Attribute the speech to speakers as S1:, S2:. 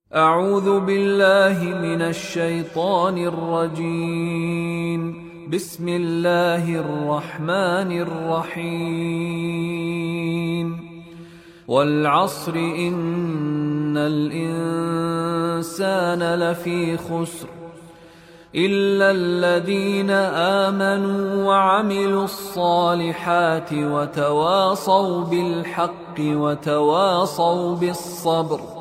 S1: أعوذ بالله من الشيطان الرجيم. بسم الله الرحمن الرحيم. والعصر إن الإنسان لفي خسر إلا الذين آمنوا وعملوا الصالحات وتواصوا بالحق وتواصوا بالصبر.